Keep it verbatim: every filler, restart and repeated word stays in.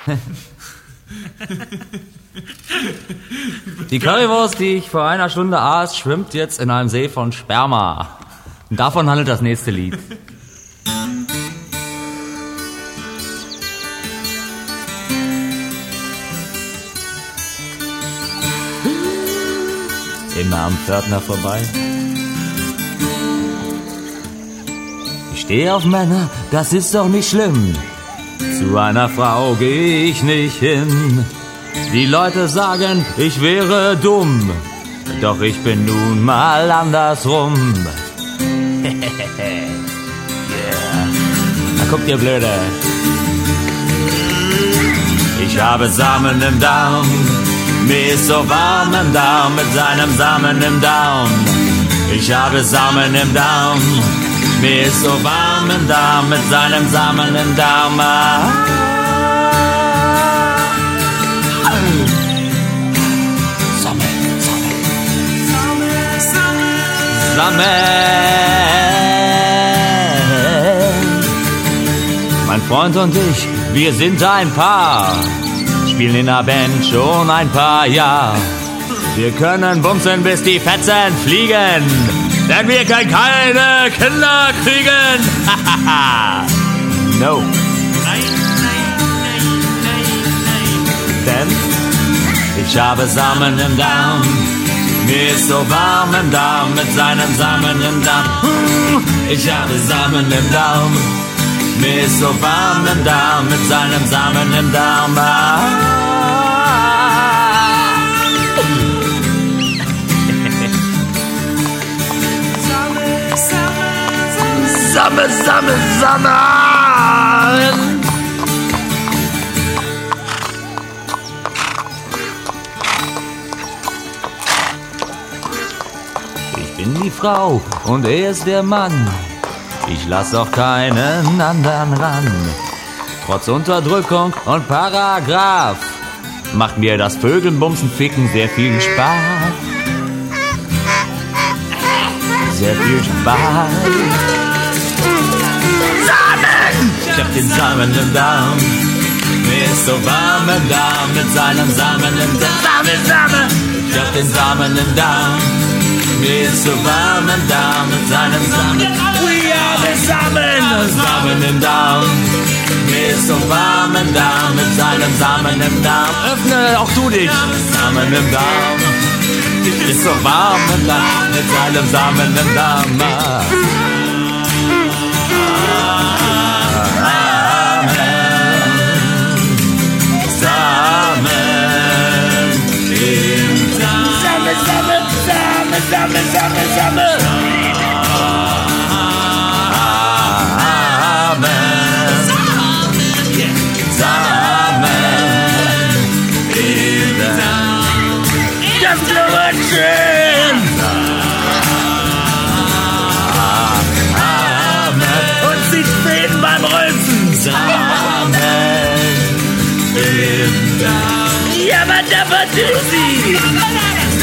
Die Currywurst, die ich vor einer Stunde aß, schwimmt jetzt in einem See von Sperma. Und davon handelt das nächste Lied. Immer am Pförtner vorbei. Ich stehe auf Männer, das ist doch nicht schlimm. Zu einer Frau gehe ich nicht hin. Die Leute sagen, ich wäre dumm. Doch ich bin nun mal andersrum. Yeah. Na guckt ihr Blöde. Ich habe Samen im Darm. Mir ist so warm im Darm mit seinem Samen im Darm. Ich habe Samen im Darm. Mir ist so warm im Darm mit seinem Samen im Darm. Samen, Samen, Samen, Samen. Mein Freund und ich, wir sind ein Paar. Spielen in der Band schon ein paar Jahre. Wir können bumsen, bis die Fetzen fliegen, denn wir können keine Kinder kriegen. No. Nein, nein, nein, nein, nein. Denn ich habe Samen im Darm. Mir ist so warm im Darm mit seinem Samen im Darm. Ich habe Samen im Darm. Mir ist so warm im Darm mit seinem Samen im Darm. Samme, Samme, Samme. Ich bin die Frau und er ist der Mann. Ich lass auch keinen anderen ran. Trotz Unterdrückung und Paragraph macht mir das Vögelbumsen Ficken sehr viel Spaß. Sehr viel Spaß. Samen! Ich hab den Samen im Darm. Mir ist so warm im Darm mit seinem Samen im Darm. Samen, Samen! Ich hab den Samen im Darm. Mir ist so warm im Darm mit seinem Samen. We are the Samen! Samen im Darm. Mir ist so warm im Darm mit seinem Samen im Darm. Öffne auch du dich! Samen im Darm. Ist so warm im Darm mit seinem Samen im Darm. Samen, Samen, Samen, Samen. Das wird schön. Und sieht Fäden beim Rülpsen. Samen. Ja, aber da war sie.